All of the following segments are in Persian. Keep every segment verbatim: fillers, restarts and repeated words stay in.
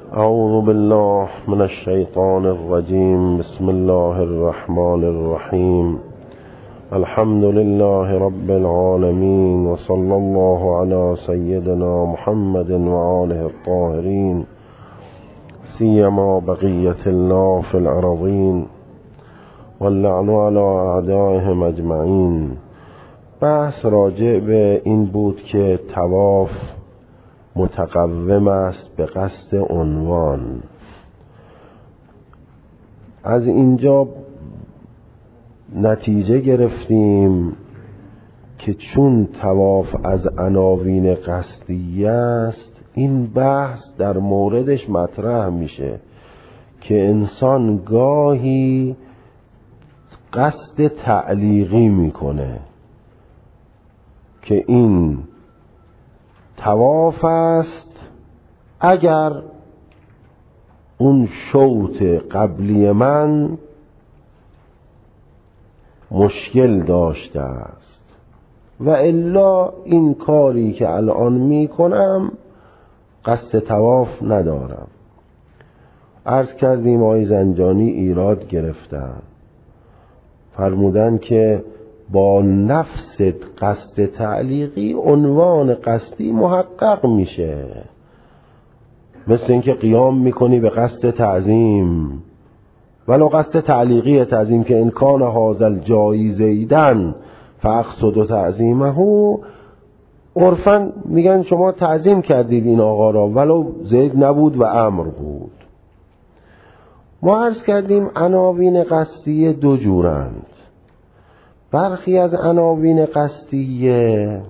اعوذ بالله من الشیطان الرجیم. بسم الله الرحمن الرحیم. الحمد لله رب العالمین و صلی الله علی سیدنا محمد و آله الطاهرین سیما بقیة الله فی الارضین واللعن علی اعدائهم اجمعین. بحث راجع به این بود که طواف متقوم است به قصد عنوان. از اینجا نتیجه گرفتیم که چون طواف از عناوین قصدیه است، این بحث در موردش مطرح میشه که انسان گاهی قصد تعلیقی میکنه که این طواف است اگر اون شوط قبلی من مشکل داشته است و الا این کاری که الان میکنم قصد طواف ندارم. عرض کردیم آقای زنجانی ایراد گرفتن، فرمودن که با نفس قصد تعلیقی عنوان قصدی محقق میشه، مثل اینکه قیام میکنی به قصد تعظیم، ولو قصد تعلیقی تعظیم که ان کان هذا الجایی زیدن فاقصد تعظیمه. عرفاً میگن شما تعظیم کردید این آقا را ولو زید نبود و امر بود. ما عرض کردیم عناوین قصدی دو جورند. برخی از عناوین قصدیه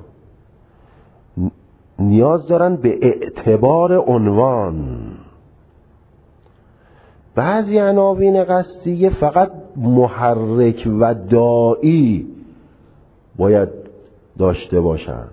نیاز دارن به اعتبار عنوان، بعضی عناوین قصدیه فقط محرک و داعی باید داشته باشند.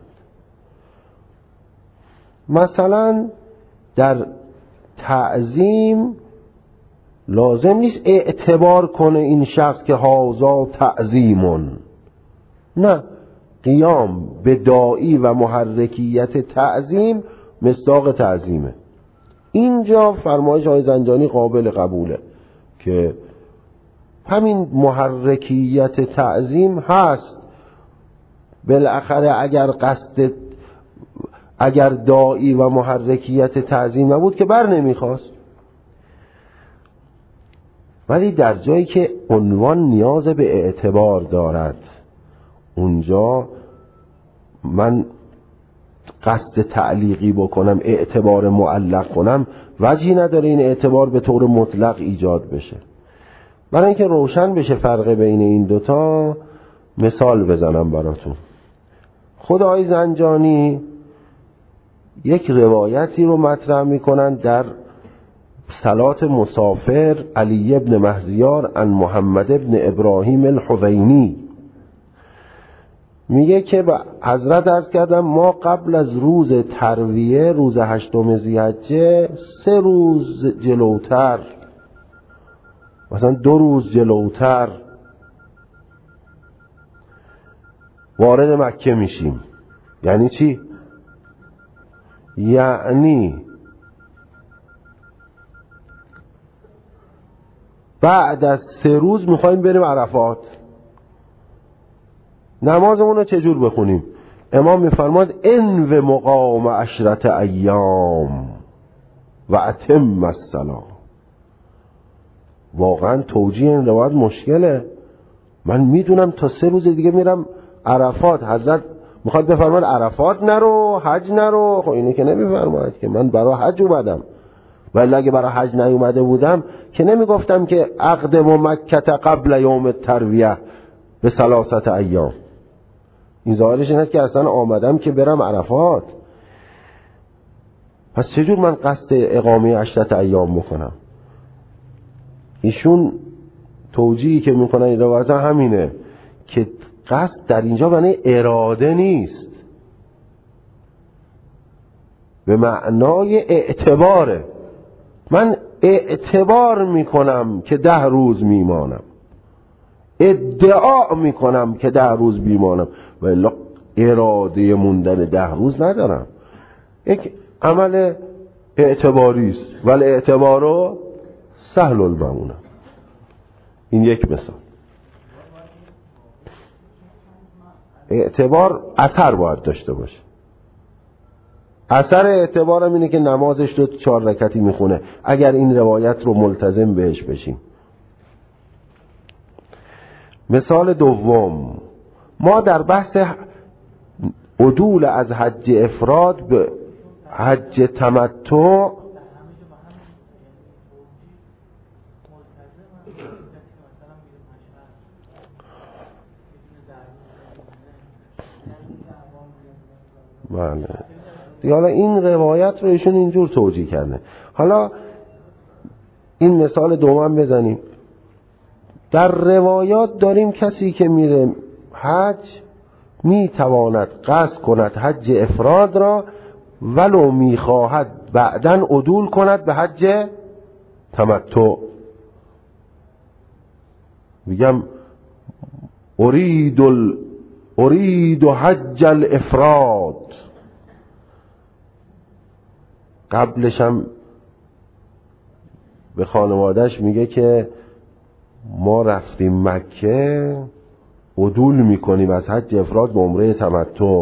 مثلا در تعظیم لازم نیست اعتبار کنه این شخص که هازا تعظیمون، نه، قیام به داعی و محرکیت تعظیم مصداق تعظیمه. اینجا فرمایش آقای زنجانی قابل قبوله که همین محرکیت تعظیم هست. بالاخره اگر قصد اگر داعی و محرکیت تعظیم نبود که بر نمیخواست، ولی در جایی که عنوان نیاز به اعتبار دارد اونجا من قصد تعلیقی بکنم، اعتبار معلق کنم، وجهی نداره این اعتبار به طور مطلق ایجاد بشه. برای اینکه روشن بشه فرق بین این دوتا مثال بزنم براتون. خود آقای زنجانی یک روایتی رو مطرح میکنن در صلات مسافر علی ابن مهزیار عن محمد ابن ابراهیم الحوینی. میگه که به حضرت عرض کردم ما قبل از روز ترویه، روز هشتم ذی‌حجه، سه روز جلوتر، مثلا دو روز جلوتر وارد مکه میشیم. یعنی چی؟ یعنی بعد از سه روز میخوایم بریم عرفات. نمازمون رو چجور بخونیم؟ امام میفرماد ان و مقام عشرت ایام و اتم الصلاة. واقعا توجیه این روایت مشکله. من میدونم تا سه روز دیگه میرم عرفات، حضرت میخواد بفرماد عرفات نرو، حج نرو. خب اینو که نمیفرماید که من برای حج اومدم، ولی اگه برای حج نیومده بودم که نمیگفتم که اقدم مکه قبل یوم الترویه به ثلاثه ایام. این ظاهرش این است که اصلا آمدم که برم عرفات. پس چجور من قصد اقامه عشرت ایام بکنم؟ ایشون توجیهی که میکنن این روایت همینه که قصد در اینجا معنی اراده نیست، به معنای اعتباره. من اعتبار میکنم که ده روز میمانم، ادعا میکنم که ده روز میمانم، ولی اراده موندن ده روز ندارم. یک عمل اعتباری است، ولی اعتبارو سهل المعونه. این یک مثال. اعتبار اثر باید داشته باشه. اثر اعتبارم اینه که نمازش رو چهار رکعتی میخونه اگر این روایت رو ملتزم بهش بشیم. مثال دوم، ما در بحث عدول از حج افراد به حج تمتع بله دیگه، حالا این روایت رو ایشون اینجور توجیه کرده. حالا این مثال دوم بزنیم. در روایات داریم کسی که میره حج میتواند قصد کند حج افراد را ولو میخواهد بعدن عدول کند به حج تمتع. میگم اريد ال... اريد حج الافراد. قبلش هم به خانوادهش میگه که ما رفتیم مکه عدول میکنیم از حج افراد به عمره تمتع،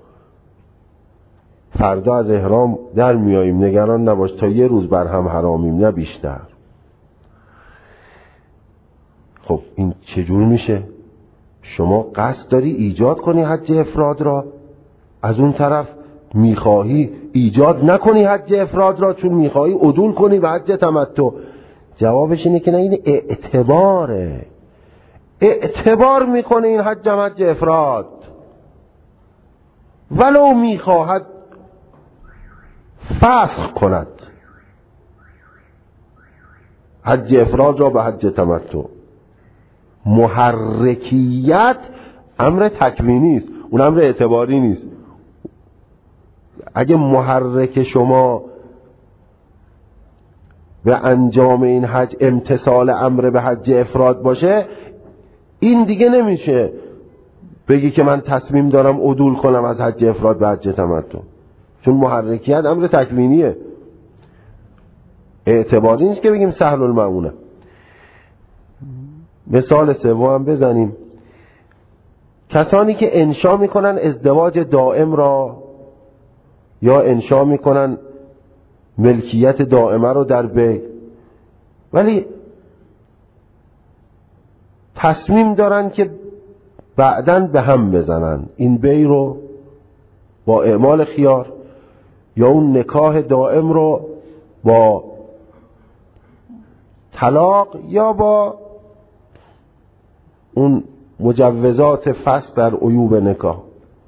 فردا از احرام در میاییم، نگران نباش تا یه روز بر هم حرامیم نه بیشتر. خب این چجور میشه؟ شما قصد داری ایجاد کنی حج افراد را، از اون طرف میخواهی ایجاد نکنی حج افراد را چون میخواهی عدول کنی به حج تمتع. جوابش اینه که نه، این اعتباره. اعتبار میکنه این حج حج افراد ولو میخواهد فسخ کند حج افراد را به حج تمتع. محرکیت امر تکوینی است، اون امر اعتباری نیست. اگه محرک شما به انجام این حج امتثال امر به حج افراد باشه، این دیگه نمیشه بگی که من تصمیم دارم عدول کنم از حج افراد به حج تمتع، چون محرکیت امر تکوینیه، اعتباری نیست که بگیم سهل المعونه. مثال سوم بزنیم. کسانی که انشا میکنن ازدواج دائم را یا انشا میکنن ملکیت دائمه رو در بی، ولی تصمیم دارن که بعدن به هم بزنن این بی رو با اعمال خیار یا اون نکاح دائم رو با طلاق یا با اون مجوزات فسخ در عیوب نکاح.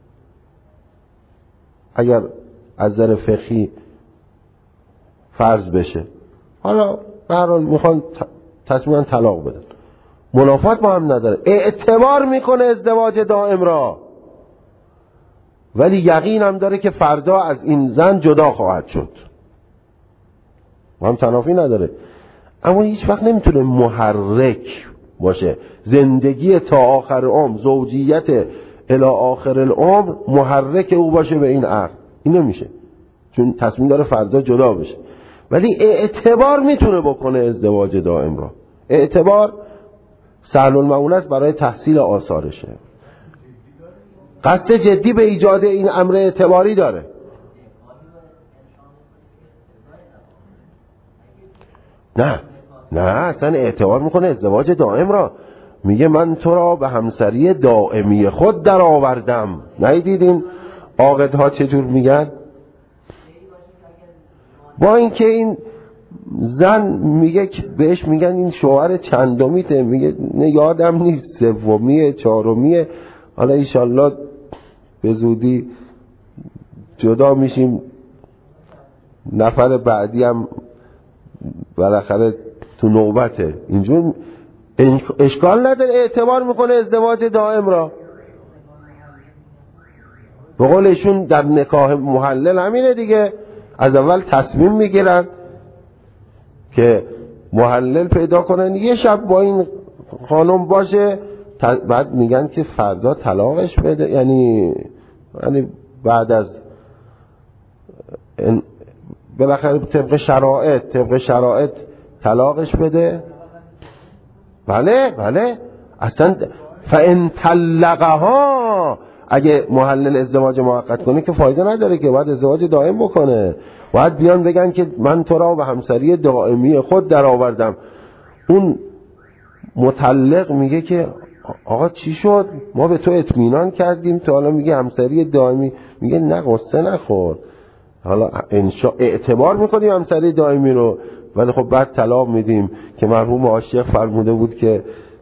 اگر از نظر فقهی فرض بشه، حالا به هر حال میخوان تصمیما طلاق بدن، منافات با هم نداره، اعتبار میکنه ازدواج دائم را، ولی یقین هم داره که فردا از این زن جدا خواهد شد، هم تنافی نداره، اما هیچ وقت نمیتونه محرک باشه. زندگی تا آخر عمر، زوجیت الی آخر العمر محرک او باشه به این عقد، این نمیشه، چون تصمیم داره فردا جدا بشه. ولی اعتبار میتونه بکنه ازدواج دائم را. اعتبار سهل المعونه است برای تحصیل آثارشه. قصد جدی به ایجاد این امر اعتباری داره. نه نه اصلا اعتبار میکنه ازدواج دائم را. میگه من تو را به همسری دائمی خود در آوردم. ندیدین عاقدها چجور میگن؟ با اینکه این زن میگه بهش میگن این شوهر چندمیته، میگه نه یادم نیست، سومیه چهارمیه، حالا ایشالله به زودی جدا میشیم، نفر بعدی هم بالاخره تو نوبته. اینجور اشکال نداره، اعتبار میکنه ازدواج دائم را. به قولشون در نکاح محلل همینه دیگه، از اول تصمیم میگیرن که محلل پیدا کنن، یه شب با این خانم باشه، بعد میگن که فردا طلاقش بده، یعنی یعنی بعد از بالاخره طبق شرایط طبق شرایط طلاقش بده. بله بله اصلا فان طلقها، اگه محلل ازدواج موقت کنه که فایده نداره که، باید ازدواج دائم بکنه. باید بیان بگن که من تو را به همسری دائمی خود در آوردم. اون مطلق میگه که آقا چی شد؟ ما به تو اطمینان کردیم، تو حالا میگه همسری دائمی. میگه نه قصه نخور، حالا انشا اعتبار میکنیم همسری دائمی رو، ولی خب بعد طلاق میدیم. که مرحوم عاشق فرموده بود که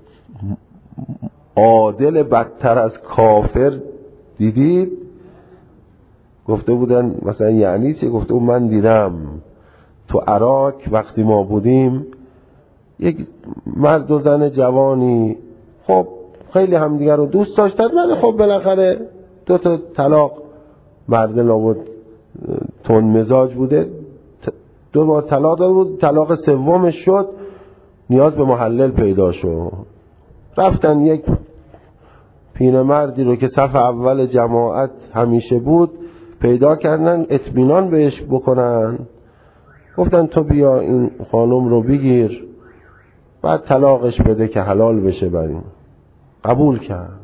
عادل بدتر از کافر دیدید؟ گفته بودن مثلا یعنی چه؟ گفته بود من دیدم تو عراق وقتی ما بودیم یک مرد و زن جوانی خب خیلی همدیگر رو دوست داشتن، ولی خب بالاخره دو تا طلاق، مرد لابد تون مزاج بوده، دو بار طلاق داده بود، طلاق سومش شد، نیاز به محلل پیدا شد. رفتن یک پیرمردی رو که صف اول جماعت همیشه بود پیدا کردن اطمینان بهش بکنن. گفتن تو بیا این خانم رو بگیر بعد طلاقش بده که حلال بشه بریم. قبول کرد.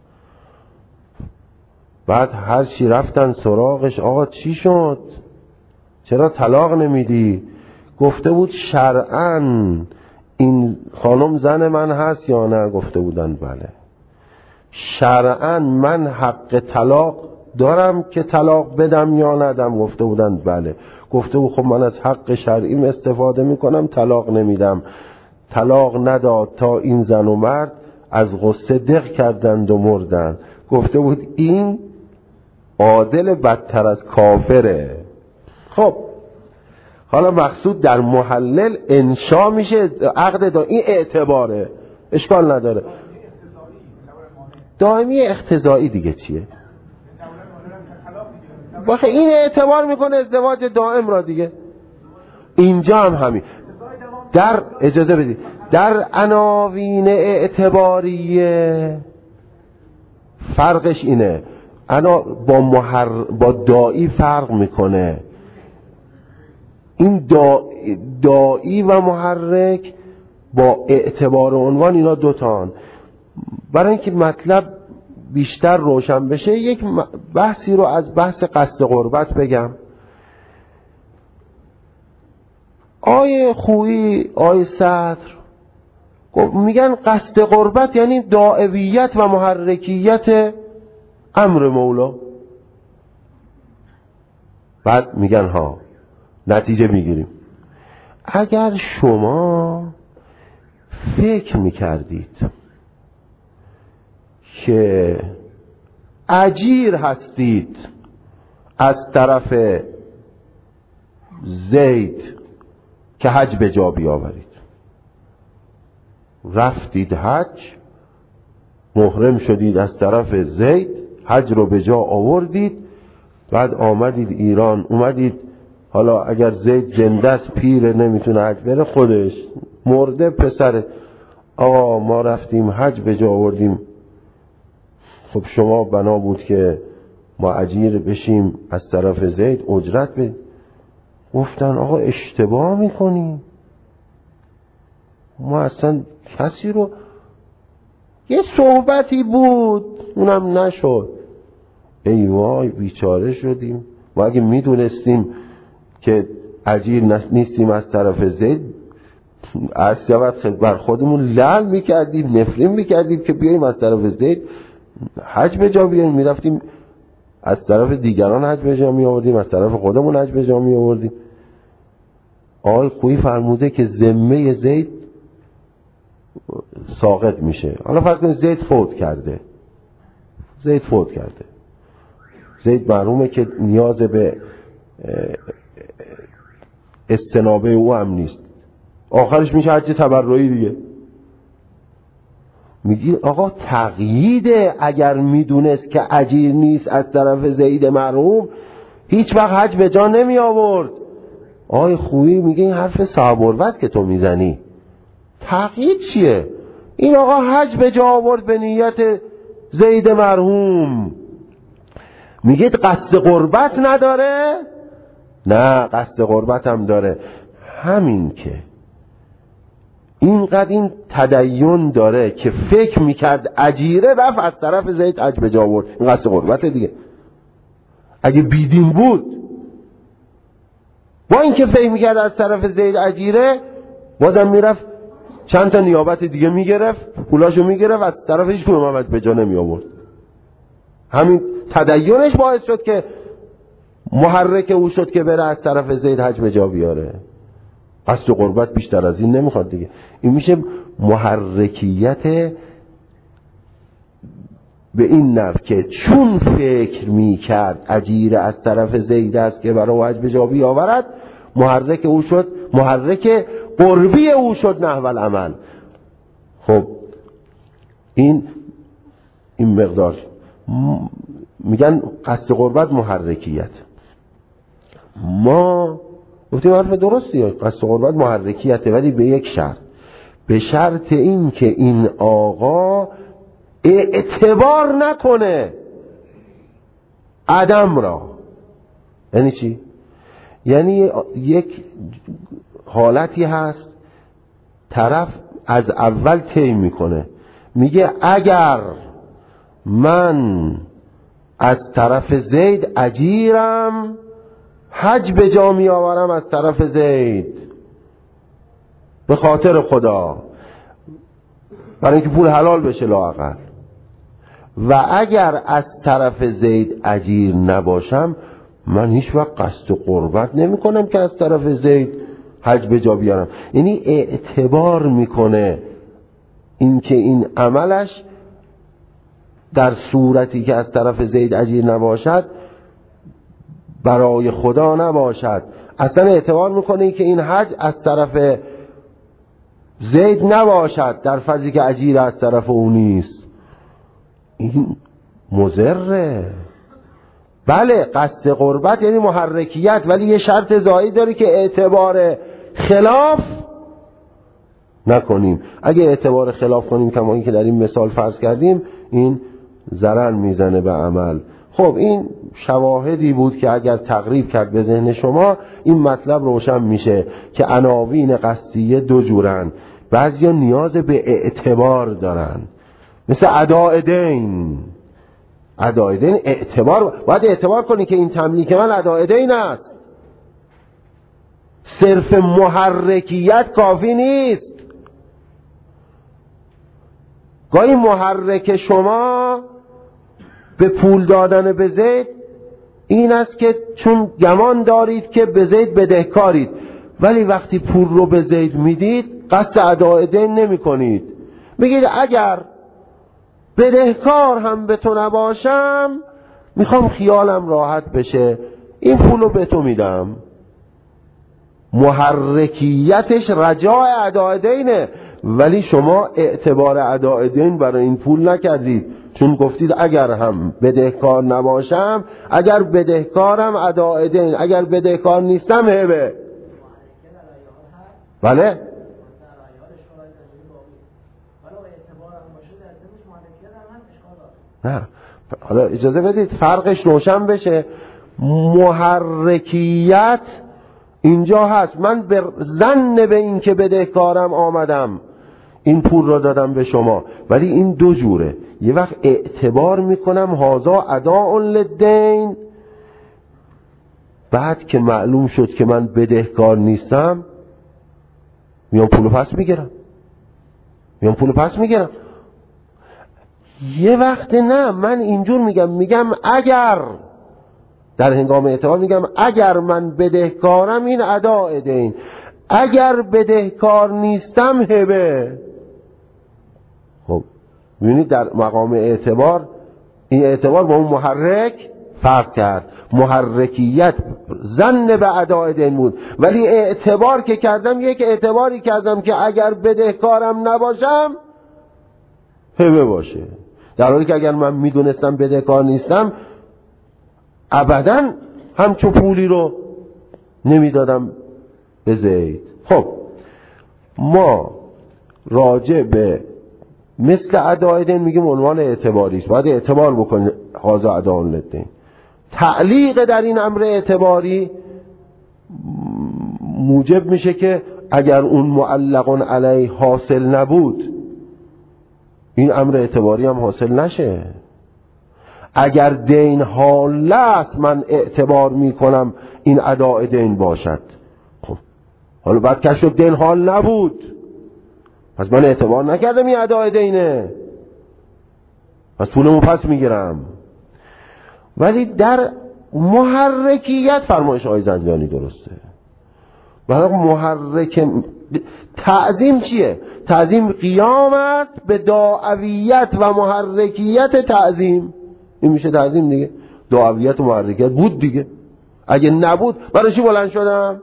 بعد هر چی رفتن سراغش، آقا چی شد؟ چرا طلاق نمیدی؟ گفته بود شرعاً این خانم زن من هست یا نه؟ گفته بودن بله. شرعاً من حق طلاق دارم که طلاق بدم یا ندم؟ گفته بودن بله. گفته بود خب من از حق شرعیم استفاده میکنم، طلاق نمیدم. طلاق نداد تا این زن و مرد از غصه دق کردند و مردن. گفته بود این عادل بدتر از کافره. خب حالا مقصود در محلل انشا میشه عقد دا این اعتباره، اشکال نداره. دائمی اقتضایی دیگه چیه؟ واخه این اعتبار میکنه ازدواج دائم را دیگه. اینجا هم همین. در اجازه بدید در عناوین اعتباریه فرقش اینه، انا با محر... با دائی فرق میکنه. این دا... دائی و محرک با اعتبار عنوان اینا دوتان. برای اینکه مطلب بیشتر روشن بشه یک بحثی رو از بحث قصد قربت بگم. آیه خویی آیه صدر میگن قصد قربت یعنی دائویت و محرکیت امر مولا. بعد میگن ها نتیجه میگیریم. اگر شما فکر میکردید که اجیر هستید از طرف زید که حج به جا بیاورید، رفتید حج، محرم شدید از طرف زید، حج رو به جا آوردید، بعد آمدید ایران، اومدید حالا اگر زید زنده است پیره نمیتونه حج بره، خودش مرده پسر، آقا ما رفتیم حج به جا آوردیم، خب شما بنا بود که ما اجیر بشیم از طرف زید اجرت بدیم. گفتن آقا اشتباه میکنیم، ما اصلا کسی رو، یه صحبتی بود اونم نشد. ای وای بیچاره شدیم. ما اگه میدونستیم که اجیر نیستیم از طرف زید، از سیاوت بر خودمون لعن میکردیم، نفرین میکردیم که بیاییم از طرف زید حج به جا بیاییم، میرفتیم از طرف دیگران حج به جا می آوردیم، از طرف خودمون حج به جا می آوردیم. آقای خویی فرموده که ذمه زید ساقط میشه. حالا فرض کنید زید فوت کرده، زید فوت کرده، زید معلومه که نیاز به استنابه او هم نیست، آخرش میشه حج تبرعی دیگه. میگی آقا تقییده، اگر میدونست که اجیر نیست از طرف زید مرحوم هیچ وقت حج به جا نمی آورد. آقای خویی میگه این حرف صاحب الوقت که تو میزنی تقیید چیه؟ این آقا حج به جا آورد به نیت زید مرحوم. میگه قصد قربت نداره؟ نه قصد قربت هم داره. همین که اینقدر این تدین داره که فکر میکرد اجیره رفت از طرف زید حج به جا آورد، این قصد قربت دیگه. اگه بیدین بود با اینکه فکر میکرد از طرف زید اجیره، بازم میرفت چند تا نیابت دیگه میگرفت، پولاشو میگرفت، از طرف هیچ کدوم هم به جا نمی آورد. همین تدینش باعث شد که محرک او شد که بره از طرف زید حج به جا بیاره. قصد قربت بیشتر از این نمیخواد دیگه. این میشه محرکیت به این نحو که چون فکر میکرد اجیره از طرف زید است که برای حج به جا بیاورد، محرک او شد، محرک قربی او شد نحو العمل. خب این این مقدار میگن قصد قربت محرکیت. ما گفتیم حرف درستیه، قصد قربت محرکیته، ولی به یک شرط، به شرط این که این آقا اعتبار نکنه عدم را. یعنی چی؟ یعنی یک حالتی هست طرف از اول طی میکنه، میگه اگر من از طرف زید اجیرم حج به جا می آورم از طرف زید به خاطر خدا، برای اینکه پول حلال بشه لااقل. و اگر از طرف زید اجیر نباشم، من هیچ وقت قصد قربت نمی کنم که از طرف زید حج به جا بیارم. یعنی اعتبار میکنه اینکه این عملش در صورتی که از طرف زید اجیر نباشد برای خدا نباشد. اصلا اعتبار میکنه که این حج از طرف زید نباشد در فرضی که اجیر از طرف اون نیست. این مضره. بله قصد قربت یعنی محرکیت، ولی یه شرط زایی داره که اعتبار خلاف نکنیم. اگه اعتبار خلاف کنیم کما این که در این مثال فرض کردیم، این ضرر میزنه به عمل. خب این شواهدی بود که اگر تقریب کرد به ذهن شما این مطلب روشن میشه که عناوین قصدیه دو جورن. بعضیا نیاز به اعتبار دارن، مثل اداء دین. اداء دین اعتبار، باید اعتبار کنی که این تملیک من اداء دین است. صرف محرکیت کافی نیست. گاهی محرک شما به پول دادن به زید این است که چون گمان دارید که به زید بدهکارید، ولی وقتی پول رو به زید میدید قصد اداء دین نمی کنید. بگید اگر بدهکار هم به تو نباشم، میخوام خیالم راحت بشه، این پول رو به تو میدم. محرکیتش رجاء اداء دینه، ولی شما اعتبار اداء دین برای این پول نکردید، چون گفتید اگر هم بدهکار نباشم، اگر بدهکارم اداء دین، اگر بدهکار نیستم هبه. بله نه، حالا اجازه بدید فرقش روشن بشه. محرکیت اینجا هست، من به ظن به این که بدهکارم آمدم این پول را دادم به شما، ولی این دو جوره. یه وقت اعتبار میکنم هازا اداء للدین، بعد که معلوم شد که من بدهکار نیستم میام پولو پس میگیرم میام پولو پس میگیرم. یه وقت نه، من اینجور میگم میگم اگر در هنگام اعتبار میگم اگر من بدهکارم این اداء دین، اگر بدهکار نیستم هبه. خب ببینید در مقام اعتبار این اعتبار با اون محرک فرق کرد. محرکیت ظن به اداء دین بود، ولی اعتبار که کردم یک اعتباری کردم که اگر بدهکارم نباشم هبه باشه، در حالی که اگر من میدونستم بدهکار نیستم ابداً همچون پولی رو نمیدادم به زید. خب ما راجع به مثل اداء دین میگیم عنوان اعتباری است، باید اعتبار بکنید هذا اداء للدین. تعلیق در این امر اعتباری موجب میشه که اگر اون معلق علیه حاصل نبود این امر اعتباری هم حاصل نشه. اگر دین حاله است من اعتبار میکنم این اداء دین باشد. خب حالا بعد که شد دین حال نبود، پس من اعتبار نکردم این اداء دینه، پس پولمو پس میگیرم. ولی در محرکیت فرمایش آقای زنجانی درسته. برای محرک تعظیم چیه؟ تعظیم قیام است به داعویت و محرکیت تعظیم. این میشه تعظیم دیگه. داعویت و محرکیت بود دیگه، اگه نبود برای چی بلند شدم؟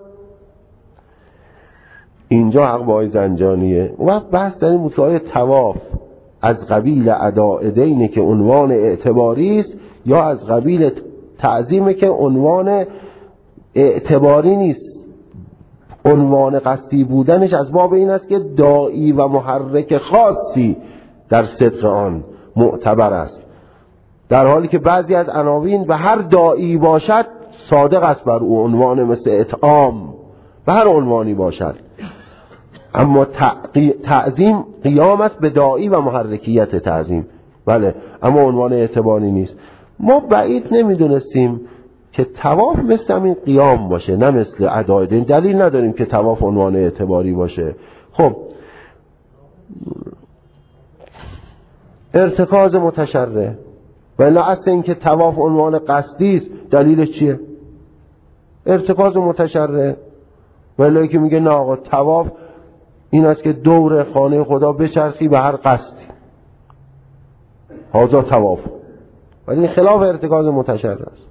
اینجا حق با آقای زنجانیه. و بحث در این بود که آیا طواف از قبیل اداء دینه که عنوان اعتباری است یا از قبیل تعظیمه که عنوان اعتباری نیست. عنوان قصدی بودنش از باب این است که داعی و محرک خاصی در صدق آن معتبر است، در حالی که بعضی از عناوین به هر داعی باشد صادق است بر او عنوان، مثل اطعام به هر عنوانی باشد، اما تعظیم قیام است به داعی و محرکیت تعظیم. بله، اما عنوان اعتباری نیست. ما بعید نمیدونستیم که طواف مثل همین قیام باشه، نه مثل اداء دین. دلیل نداریم که طواف عنوان اعتباری باشه. خب ارتکاز متشرع، ولی اصل این که طواف عنوان قصدی است دلیلش چیه؟ ارتکاز متشرع. ولی که میگه نه آقا طواف این است که دور خانه خدا بچرخی به هر قصدی، هذا طواف، ولی این خلاف ارتکاز متشرع است.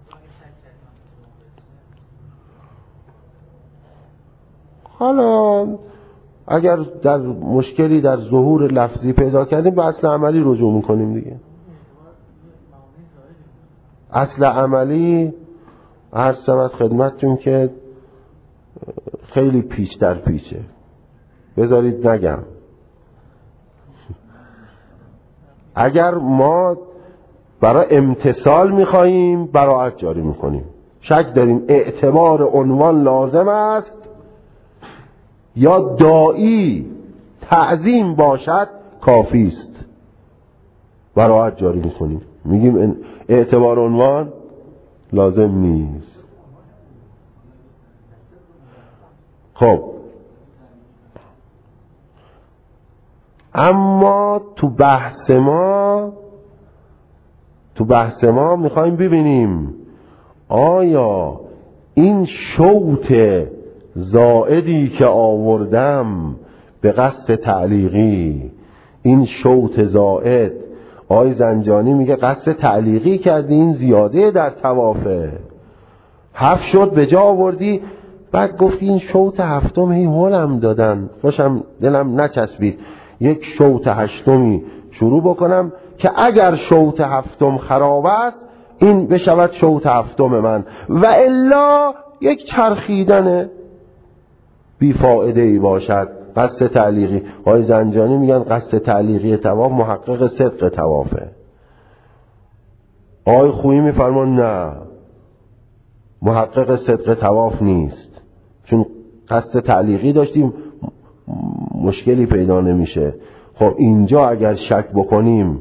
حالا اگر در مشکلی در ظهور لفظی پیدا کردیم به اصل عملی رجوع میکنیم دیگه. اصل عملی هر سمت خدمتتون که خیلی پیچ در پیچه، بذارید نگم. اگر ما برای امتثال میخواییم براعت جاری میکنیم. شک داریم اعتبار عنوان لازم است یا داعی تعظیم باشد کافی است، براعت جاری میکنیم، میگیم اعتبار عنوان لازم نیست. خب اما تو بحث ما تو بحث ما میخوایم ببینیم آیا این شوط زائدی که آوردم به قصد تعلیقی، این شوط زائد، آقای زنجانی میگه قصد تعلیقی کردی، این زیاده در طوافه، هفت شد به جا آوردی، بعد گفتی این شوط هفتم هی هولم دادن، خوشم دلم نچسبید، یک شوط هشتمی شروع بکنم که اگر شوط هفتم خراب است این بشود شوط هفتم من، و الا یک چرخیدن بیفائده ای باشد. قصد تعلیقی، آقای زنجانی میگن قصد تعلیقی طواف محقق صدق طوافه. آقای خویی میفرمان نه، محقق صدق طواف نیست، چون قصد تعلیقی داشتیم مشکلی پیدا نمیشه. خب اینجا اگر شک بکنیم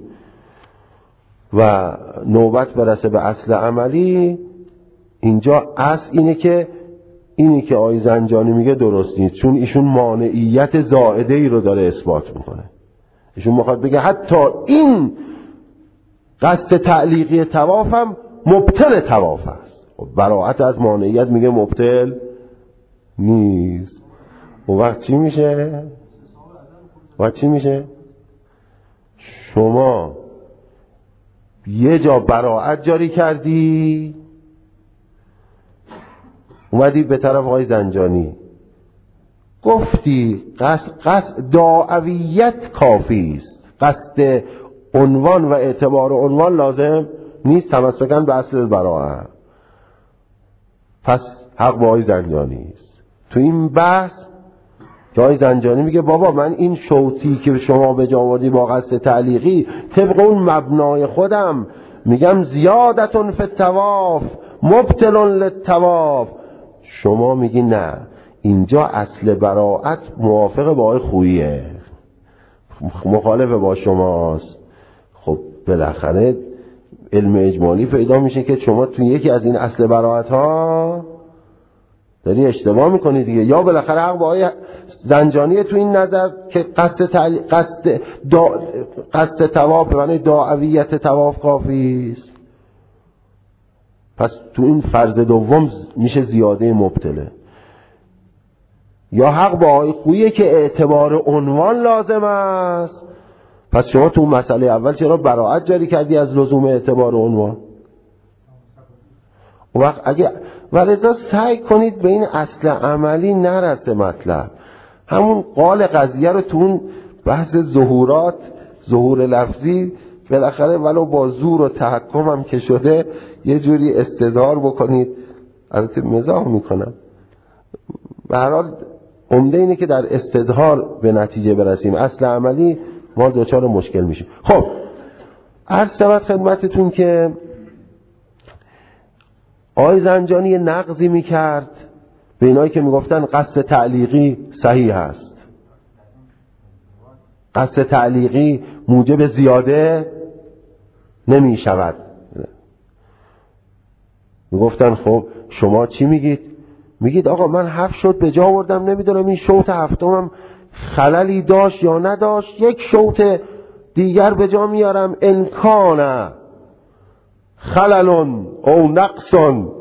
و نوبت برسه به اصل عملی، اینجا اصل اینه که اینی که آقای زنجانی میگه درست نیست، چون ایشون مانعیت زائده ای رو داره اثبات میکنه. ایشون میخواد بگه حتی این قصد تعلیقی طواف هم مبطل طواف است. براعت از مانعیت میگه مبطل نیست. و وقت چی میشه؟ وقت چی میشه؟ شما یه جا براعت جاری کردی، اومدی به طرف آقای زنجانی گفتی قصد, قصد داعویت کافی است، قصد عنوان و اعتبار عنوان لازم نیست، تمسکاً به اصل براعت، پس حق با آقای زنجانی است. تو این بحث که آقای زنجانی میگه بابا من این شوطی که شما به جا آوردی با قصد تعلیقی طبق اون مبنای خودم میگم زیادتون فی الطواف مبطل للطواف، شما میگی نه، اینجا اصل براءت موافق با آقای خوییه، مخالف با شماست. خب بالاخره علم اجمالی پیدا میشه که شما تو یکی از این اصل براءت ها داری اشتباه میکنی دیگه. یا بالاخره حق با آقای زنجانی تو این نظر که قصد تعلی... قصد دا... قصد طواف یعنی دعویت طواف کافی است، پس تو این فرض دوم میشه زیاده مبتله. یا حق با آقای خوییه که اعتبار عنوان لازم است، پس شما تو مسئله اول چرا براءت جاری کردی از لزوم اعتبار عنوان؟ وقت اگه ولذا سعی کنید به این اصل عملی نرسه مطلب. همون قال قضیه رو تو اون بحث ظهورات، ظهور لفظی، بالاخره ولو با زور و تحکم هم که شده یه جوری استظهار بکنید. البته مزاح میکنم، به هر حال عمده اینه که در استظهار به نتیجه برسیم، اصل عملی ما دوچار مشکل میشیم. خب عرض شود خدمتتون که آقای زنجانی نقضی میکرد به اینایی که میگفتن قصد تعلیقی صحیح هست، قصد تعلیقی موجب زیاده نمیشود. میگفتن خب شما چی میگید؟ میگید آقا من هفت شوط به جا آوردم، نمیدونم این شوط هفتمم خللی داشت یا نداشت، یک شوط دیگر به جا میارم، امکانه خلل او نقص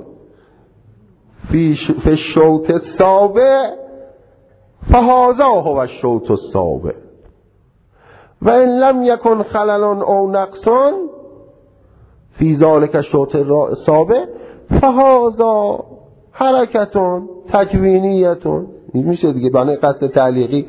فی الشوط السابع فهذا هو الشوط السابع و ان لم یکن خلل او نقص فی ذلک الشوط السابع فهذا حرکتون تکوینیتون. این میشه دیگه بنای قصد تعلیقی.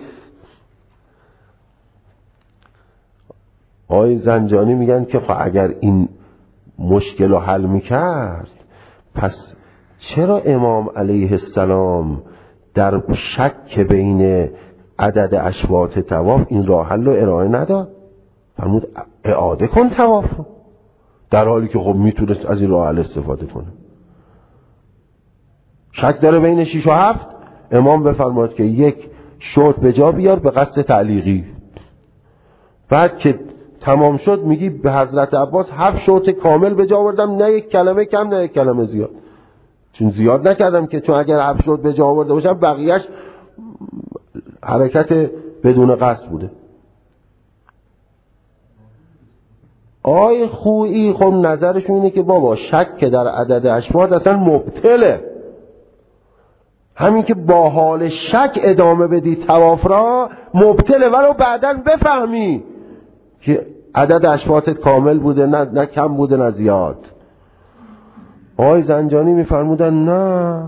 آقای زنجانی میگن که خب اگر این مشکل رو حل میکرد، پس چرا امام علیه السلام در شک بین عدد اشواط طواف این راه حل رو ارائه نداد؟ فرمود اعاده کن طواف رو، در حالی که خب میتونست از این راه حل استفاده کنه. شک داره بین شیش و هفت، امام بفرماد که یک شوط به جا بیار به قصد تعلیقی. بعد که تمام شد میگی به حضرت عباس هفت شوط کامل به جا آوردم، نه یک کلمه کم نه یک کلمه زیاد. چون زیاد نکردم که، چون اگر هفت شوط به جا آورده باشم بقیهش حرکت بدون قصد بوده. آی خویی خب نظرشون اینه که بابا شک در عدد اشواط اصلا مبطله، همین که با حال شک ادامه بدی طواف را مبطله، ولو بعداً بفهمی که عدد اشواطت کامل بوده، نه, نه کم بوده نه زیاد. آقای زنجانی میفرمودن نه،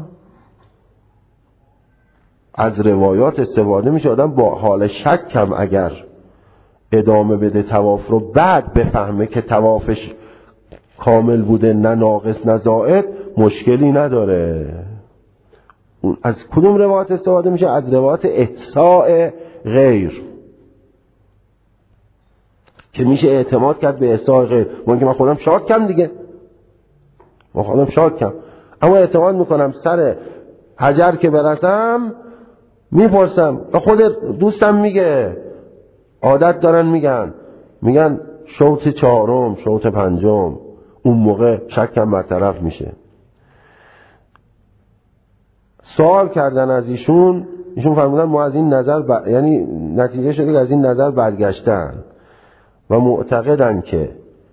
از روایات استفاده میشه، آدم با حال شک کم اگر ادامه بده طواف رو، بعد بفهمه که طوافش کامل بوده، نه ناقص نه زائد، مشکلی نداره. از کدوم روایات استفاده میشه؟ از روایات احصاء غیر، که میشه اعتماد کرد به احصاء غیر. من که من خودم شاک کم دیگه، من خودم شاک کم، اما اعتماد میکنم سر حجر که برسم میپرسم. خود دوستم میگه، عادت دارن میگن میگن شوط چهارم شوط پنجم، اون موقع شکم برطرف میشه. سوال کردن از ایشون، ایشون فرمودن ما از این نظر ب... یعنی نتیجه شده که از این نظر برگشتن و معتقدن که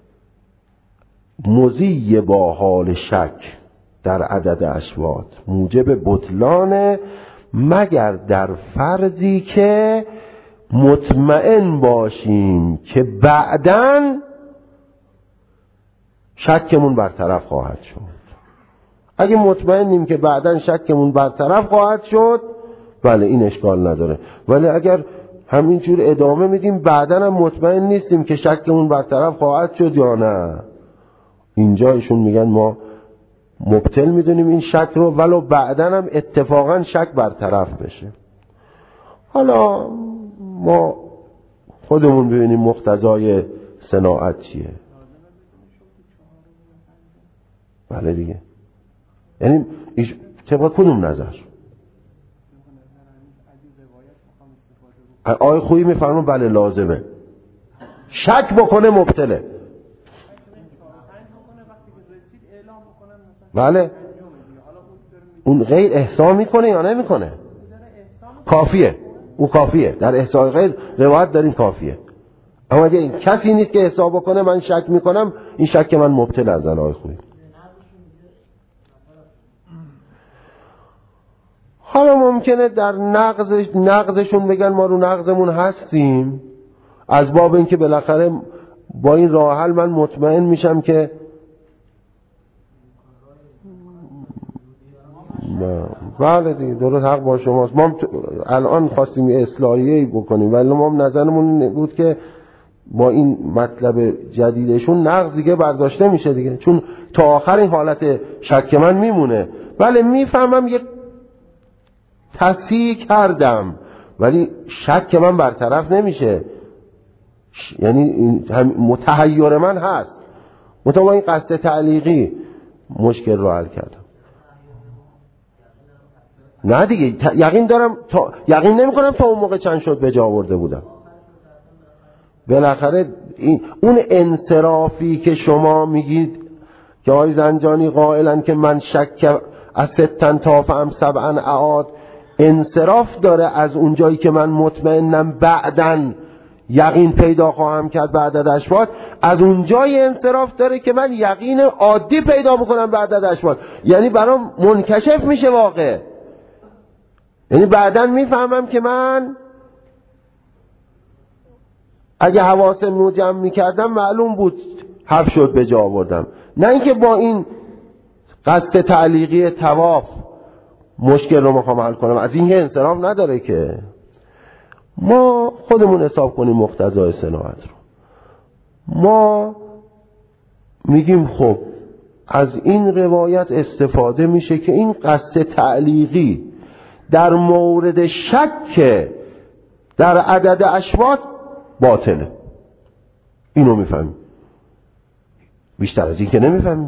مضی با حال شک در عدد اشواط موجب بطلانه، مگر در فرضی که مطمئن باشیم که بعداً شکمون برطرف خواهد شد. اگه مطمئنیم که بعداً شکمون برطرف خواهد شد، بله این اشکال نداره. ولی اگر همینجور ادامه میدیم بعداً هم مطمئن نیستیم که شکمون برطرف خواهد شد یا نه، اینجا ایشون میگن ما مبطل میدونیم این شک رو، ولو بعداً هم اتفاقاً شک برطرف بشه. حالا ما خودمون ببینیم مقتضای صناعت چیه. بله دیگه، یعنی طبق کدوم نظر؟ آقای خویی میفرمون بله لازمه. شک بکنه مبتله. بله اون غیر احصا میکنه یا نمیکنه؟ کافیه، او کافیه. در احصای غیر روایت داریم کافیه. اما اگه کسی نیست که احصا بکنه من شک میکنم، این شک من مبتل از آقای خویی. حالا ممکنه در نقضش نقضشون بگن ما رو نقضمون هستیم، از باب اینکه بالاخره با این راه حل من مطمئن میشم که بله دیگه درست حق با شماست. ما الان خواستیم اصلاحیه‌ای بکنیم ولی ما نظرمون بود که با این مطلب جدیدشون نقض دیگه برداشته میشه دیگه، چون تا آخر این حالت شک من میمونه. بله میفهمم یک تصحیح کردم ولی شک من برطرف نمیشه، یعنی متحیر من هست. مطابق این قصد تعلیقی مشکل رو حل کردم. نه دیگه یقین دارم تا یقین نمی کنم تا اون موقع چند شد به جا آورده بودم. بالاخره این اون انصرافی که شما میگید که آقای زنجانی قائلن که من شک از ستن تافهم سبعن اعاد، انصراف داره از اون جایی که من مطمئنم بعدن یقین پیدا خواهم کرد بعد از اشواط، از اون جای انصراف داره که من یقین عادی پیدا بکنم بعد از اشواط، یعنی برام منکشف میشه واقع. یعنی بعداً میفهمم که من اگه حواسم رو جمع میکردم معلوم بود حف شد به جا آوردم. نه اینکه با این قصد تعلیقی طواف مشکل رو میخوام حل کنم، از این انصراف نداره که. ما خودمون حساب کنیم مقتضای صناعت رو. ما میگیم خب از این روایت استفاده میشه که این قصد تعلیقی در مورد شک در عدد اشواط باطله. اینو میفهمیم، بیشتر از این که نمیفهمیم.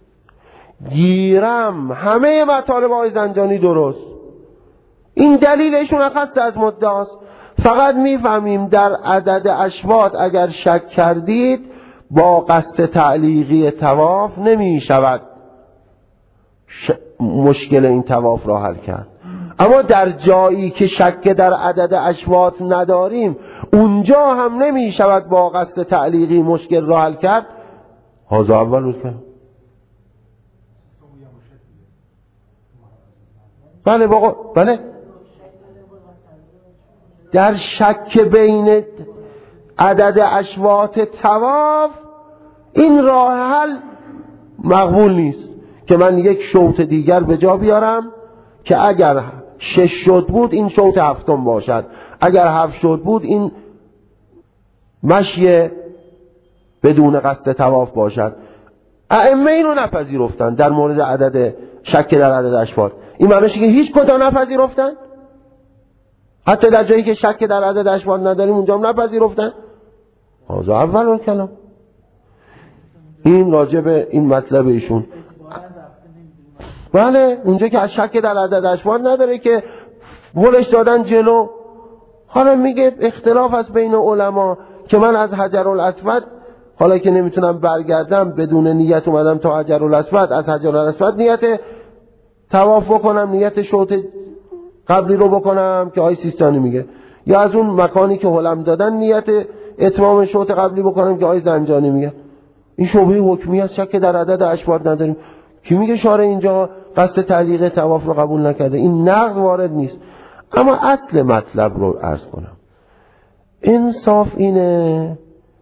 گیرم همه مطالب آقای زنجانی درست، این دلیلشون اخذت از مدعاست. فقط میفهمیم در عدد اشواط اگر شک کردید با قصد تعلیقی طواف نمیشود ش... مشکل این طواف را حل کرد. اما در جایی که شک در عدد اشواط نداریم اونجا هم نمی شود با قصد تعلیقی مشکل را حل کرد. هذا اول بود کنم. بله باقا بله در شک بین عدد اشواط طواف این راه حل مقبول نیست که من یک شوط دیگر به جا بیارم که اگر شش شد بود این شوط هفتم باشد، اگر هفت شد بود این مشی بدون قصد طواف باشد. ائمه اینو نپذیرفتن در مورد عدد شک در عدد اشواط. این معنیشه که هیچ کجا نپذیرفتن، حتی در جایی که شک در عدد اشواط نداریم اونجا هم نپذیرفتن. هذا اول الکلام. این راجع به این مطلب ایشون. بله اونجا که از شک در عدد اشواط نداره که ولش دادن جلو. حالا میگه اختلاف از بین علما که من از حجر الاسود حالا که نمیتونم برگردم بدون نیت اومدم تا حجر الاسود، از حجر الاسود نیت طواف بکنم، نیت شوط قبلی رو بکنم که آقای سیستانی میگه، یا از اون مکانی که حلم دادن نیت اتمام شوط قبلی بکنم که آقای زنجانی میگه. این شبهه حکمی است، شک در عدد اشواط نداریم. کی میگه شارع اینجا قصد تعلیق طواف رو قبول نکرده؟ این نقض وارد نیست. اما اصل مطلب رو عرض کنم. انصاف اینه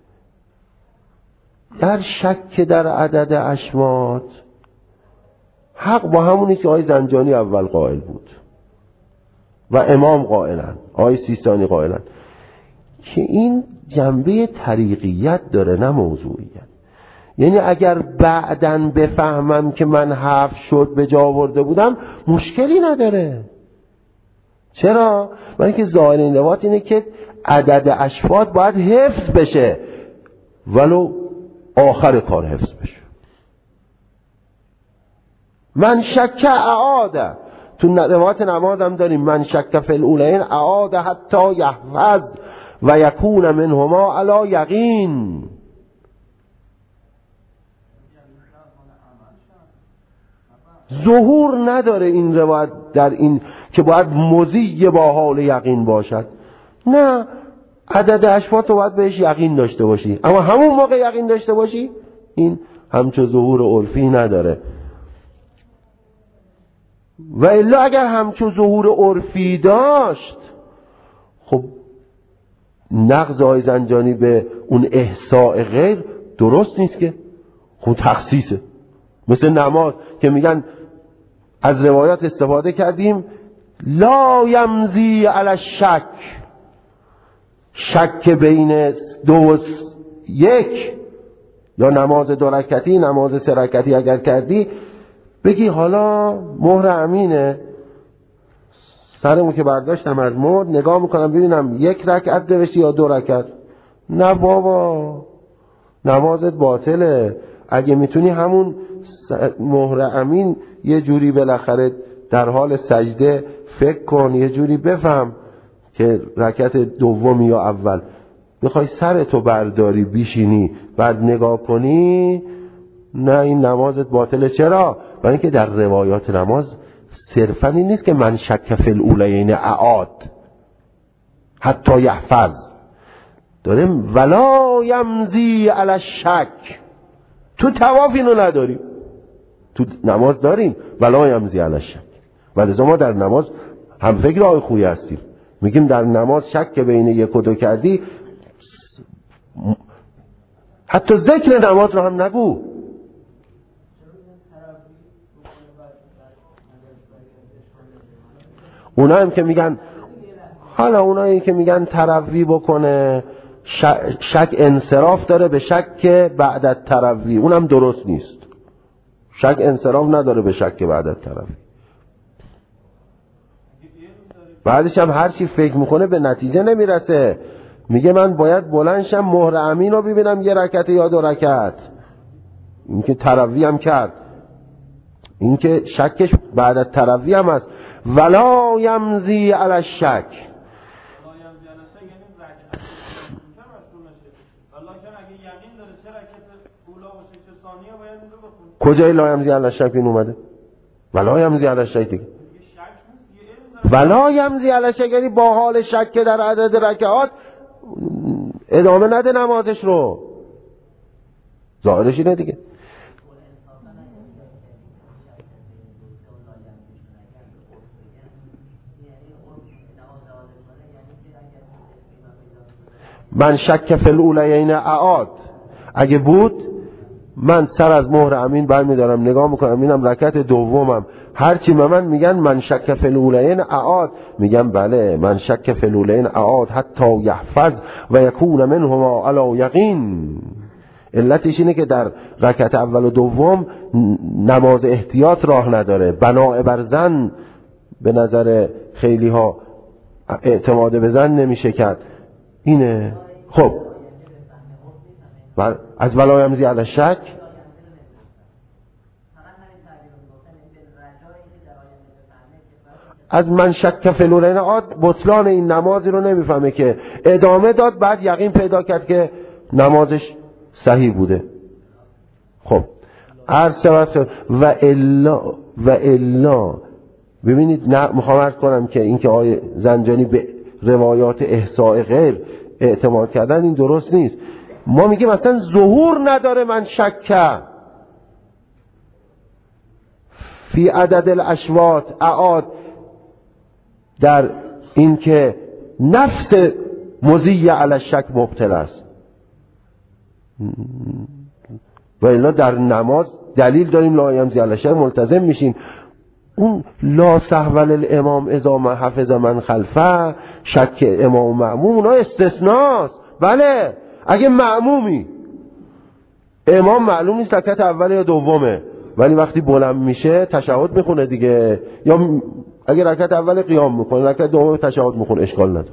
در شک در عدد اشواط حق با همونی که آقای زنجانی اول قائل بود و امام قائلن، آقای سیستانی قائلن، که این جنبه طریقیت داره نه موضوعیت. یعنی اگر بعدن بفهمم که من حف شد به جا آورده بودم مشکلی نداره. چرا؟ برای که ظاهر این روایت اینه که عدد اشواط باید حفظ بشه ولو آخر کار حفظ بشه. من شک اعاده تو روایت نماز هم داریم من شک فی الاولین اعاد حتی یحفظ و یکون منهما علی یقین. ظهور نداره این روایت در این که باید مضی با حال یقین باشد. نه، عدد اشفاط رو باید بهش یقین داشته باشی، اما همون موقع یقین داشته باشی این همچون ظهور عرفی نداره. و الا اگر همچون ظهور عرفی داشت خب نقض آقای زنجانی به اون احصاء غیر درست نیست که، خب تخصیصه. مثل نماز که میگن از روایات استفاده کردیم لا یمزی علی الشک، شک بین دو و یک، یا نماز دو رکعتی نماز سه رکعتی اگر کردی بگی حالا مهر امینه سرمو که برداشتم از مهر نگاه میکنم ببینم یک رکعت نوشتی یا دو رکعت. نه بابا، نمازت باطله. اگه میتونی همون مهر امین یه جوری بالاخره در حال سجده فکر کن، یه جوری بفهم که رکعت دومی یا اول میخوای سرتو برداری بیشینی بعد نگاه کنی، نه این نمازت باطله. چرا؟ برای اینکه در روایات نماز صرفا این نیست که من شک فی الاولین اعاد حتی یحفظ، داریم ولا یمزی علی الشک. تو طواف اینو نداریم، تو نماز داریم ولا یمزی علی الشک. ولذا ما در نماز هم فکر آقای خویی هستیم، میگیم در نماز شک بین یک و دو کردی حتی ذکر نماز رو هم نگو. اونا هم که میگن حالا اونایی که میگن تروی بکنه شک انصراف داره به شک بعد از تروی، اونم درست نیست. شک انصراف نداره به شک بعد از تروی. بعدش هم هر چی فکر میکنه به نتیجه نمیرسه، میگه من باید بلندشم مهر امین رو ببینم یه رکعت یا دو رکعت. این که تروی هم کرد، این که شکش بعد از تروی هم هست. ولا یمزی علی الشک. کجای لا یمزی علی الشک این اومده؟ ولا یمزی علی الشک دیگه. ولا یمزی علی الشک یعنی با حال شک در عدد رکعات ادامه نده نمازش رو. ظاهرش اینه دیگه. من شک فی الاولین اعاد اگه بود من سر از مهر امین برمیدارم نگاه میکنم اینم رکعت دومم، هرچی به من میگن من شک فی الاولین اعاد میگم بله من شک فی الاولین اعاد حتی یحفظ و یکون منهما علی یقین. علتش اینه که در رکعت اول و دوم نماز احتیاط راه نداره، بناء بر ظن به نظر خیلی ها اعتماد به ظن نمیشه کرد. اینه خب از ولا یمزی علی الشک از من شک فی الاولین اعاد بطلان این نمازی رو نمیفهمه که ادامه داد بعد یقین پیدا کرد که نمازش صحیح بوده. خب عرض و الا و الا ببینید نه میخوام عرض کنم که این که آقای زنجانی به روایات احصاء غیر اعتماد کردن این درست نیست. ما میگیم اصلا ظهور نداره من شک فی عدد الاشواط اعاد در این که نفس مضی علی الشک مبطل است. و الا در نماز دلیل داریم لا یمزی علی الشک ملتزم میشیم. اون لا سهو للامام اذا ما حفظ من خلفه شک امام مأموم اونا استثناست. بله اگه مأمومی امام معلوم نیست رکعت اول یا دومه ولی وقتی بلند میشه تشهد میخونه دیگه، یا اگه رکعت اول قیام میکنه رکعت دوم تشهد میخونه اشکال نداره،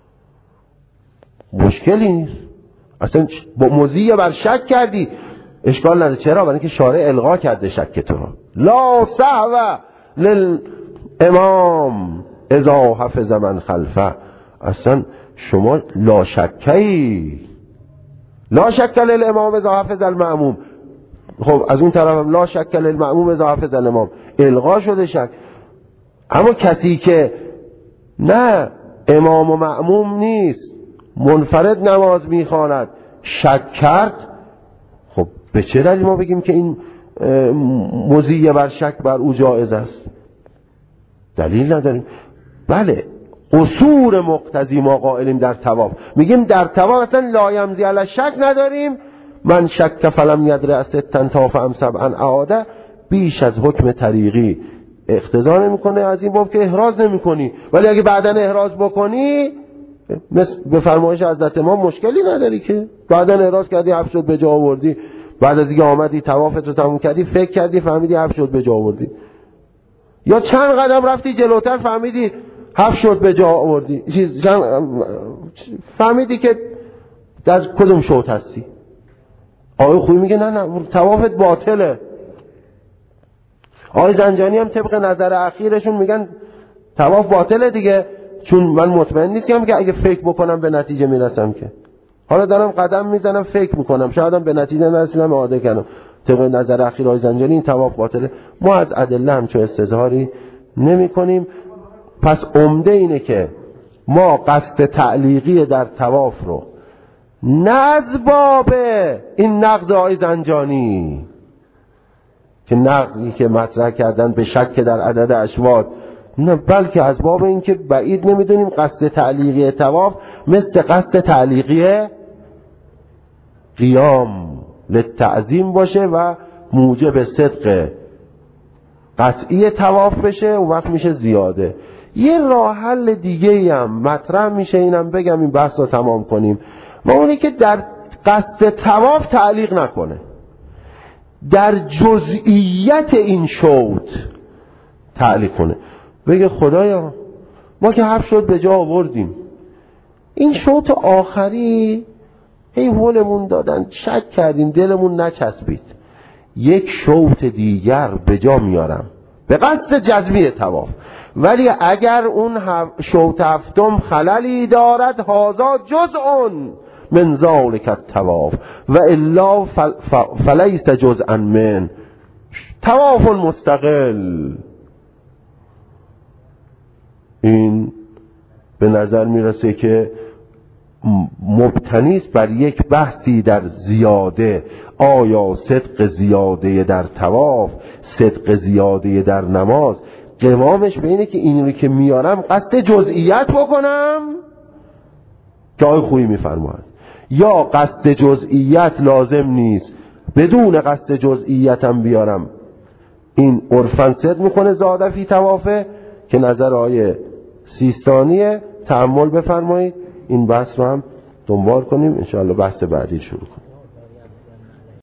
مشکلی نیست اصلا. با مضی بر شک کردی اشکال نداره. چرا؟ برای اینکه شارع الغا کرده شک تو را. لا سهو امام اذا حفظ من خلفه. اصلا شما لا شکی لا شک للامام اذا حفظ المأموم. خب از اون طرف هم لا شک للمأموم اذا حفظ الامام، الغا شده شک. اما کسی که نه امام و مأموم نیست، منفرد نماز میخواند، شک کرد، خب به چه دلیل ما بگیم که این مضیع بر شک بر او جایز است؟ دلیل نداریم. بله قصور مقتضی ما قائلیم در طواف، میگیم در طواف اصلا لا یمضی علی شک نداریم. من شک فلم یدر از ستن طاف ام سبعا اعاده، بیش از حکم طریقی اقتضا نمیکنه از این باب که احراز نمیکنی، ولی اگه بعداً احراز بکنی مثل به فرمایش حضرت ما مشکلی نداری که بعداً احراز کردی حفظ شد به جا آوردی، بعد از اینکه آمدی طوافت رو تموم کردی فکر کردی فهمیدی حفظ شد به جا آوردی، یا چند قدم رفتی جلوتر فهمیدی حفظ شد به جا آوردی، چیز فهمیدی که در کدوم شوط هستی. آقای خویی میگه نه نه طوافت باطله. آقای زنجانی هم طبق نظر اخیرشون میگن طواف باطله دیگه، چون من مطمئن نیستم که اگه فکر بکنم به نتیجه میرسم که. حالا دارم قدم میزنم فکر میکنم شایدم به نتیجه نرسیدم اعاده کنم. طبق نظر اخیر آقای زنجانی این طواف باطله. ما از ادله همچون استظهاری نمی کنیم. پس عمده اینه که ما قصد تعلیقی در طواف رو نه از باب این نقض آقای زنجانی که نقضی که مطرح کردن به شک در عدد اشواط، نه، بلکه از باب این که بعید نمیدونیم قصد تعلیقی طواف مثل قصد تعلیقی قیام للتعظیم باشه و موجب صدق قطعی طواف بشه و وقت میشه زیاده. یه راه حل دیگه هم مطرح میشه، اینم بگم این بحث رو تمام کنیم، و اونی که در قصد طواف تعلیق نکنه، در جزئیت این شوط تعلیق کنه، بگه خدایا ما که حفظ شد به جا آوردیم، این شوط آخری هی هولمون دادن شک کردیم دلمون نچسبید، یک شوط دیگر به جا میارم به قصد جزمی طواف، ولی اگر اون شوط هفتم خللی دارد هذا جزء من ذلک الطواف و الا فلیس جزءا من، طواف مستقل. این به نظر میرسه که مبتنی است بر یک بحثی در زیاده، آیا صدق زیاده در طواف، صدق زیاده در نماز، قوامش به اینه که این رو که میارم قصد جزئیات بکنم که آقای خویی میفرماید، یا قصد جزئیات لازم نیست بدون قصد جزئیات هم بیارم. این عرفاً صدق میکنه زاده فی طوافه که نظر آقای سیستانیه. تأمل بفرمایید این بحث رو هم دنبال کنیم، انشاءالله بحث بعدی شروع کنیم.